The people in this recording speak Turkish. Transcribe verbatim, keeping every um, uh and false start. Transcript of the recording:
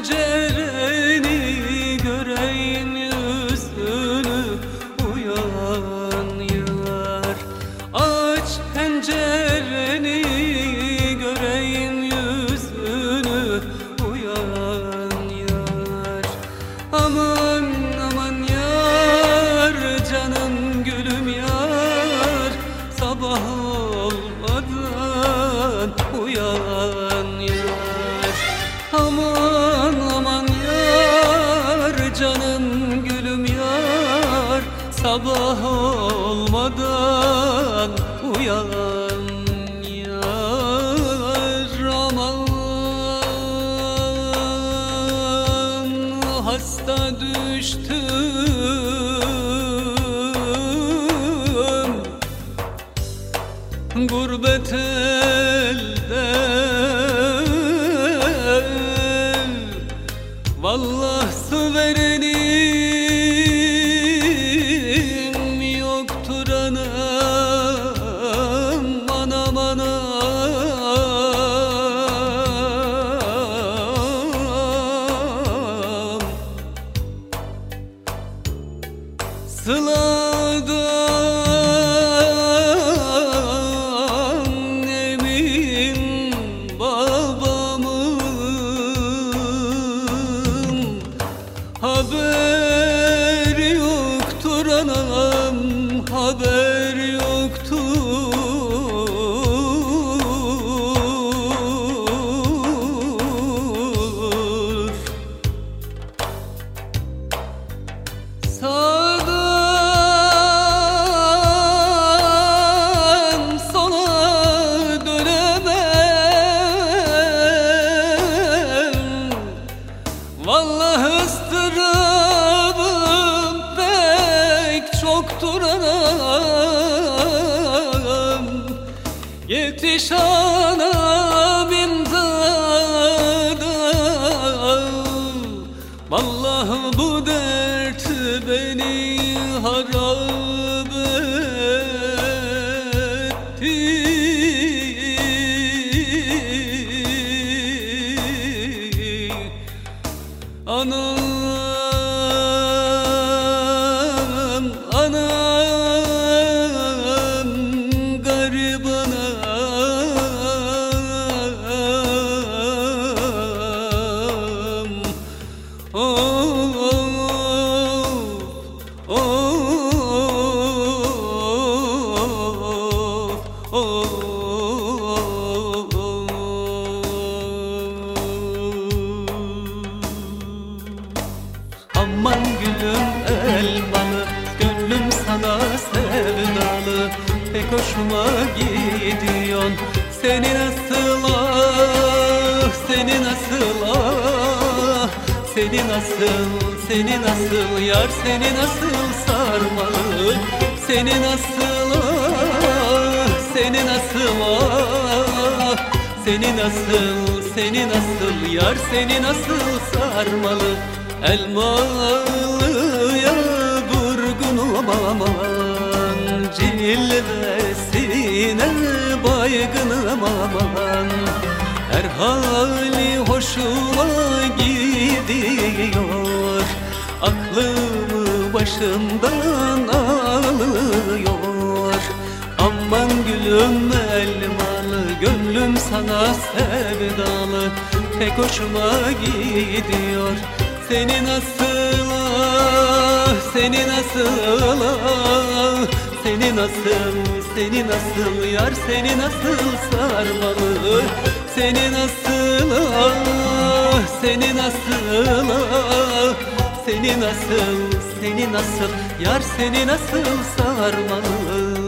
pencereni göreyim yüzünü, uyan yar. Aç pencereni göreyim yüzünü, uyan yar. Aman aman yar, canım gülüm yar, sabah olmadan uyan yar. Aman aman yar, canım gülüm yar, sabah olmadan uyan yar. Aman hasta düştüm gurbet elde, vallahi su verenim yoktur anam, anam anam. Sıladan emin babamın haber yoktur anam, haber yoktur. Sağdan sola dönemem, vallahi ıstırabım pek çoktur anam. Yetiş anam imdada, vallahi bu dert beni harap etti. Anam, anam, garip anam. Oh, oh, oh, oh. Aman gülüm elmalı, gönlüm sana sevdalı, pek hoşuma gidiyorsun. Seni nasıl ah, seni nasıl ah, seni nasıl, seni nasıl yar, seni nasıl sarmalı, seni nasıl ah, seni nasıl ah, seni nasıl, seni nasıl yar, seni nasıl sarmalı. Elmalıya vurgunum aman, cilvesine baygınım aman. Her hali hoşuma gidiyor, aklımı başımdan alıyor. Aman gülüm elmalı, gönlüm sana sevdalı, pek hoşuma gidiyor. Seni nasıl ah, seni nasıl ah, seni nasıl, seni nasıl yar, seni nasıl sarmalı, seni nasıl ah, seni nasıl ah, seni nasıl, seni nasıl yar, seni nasıl sarmalı.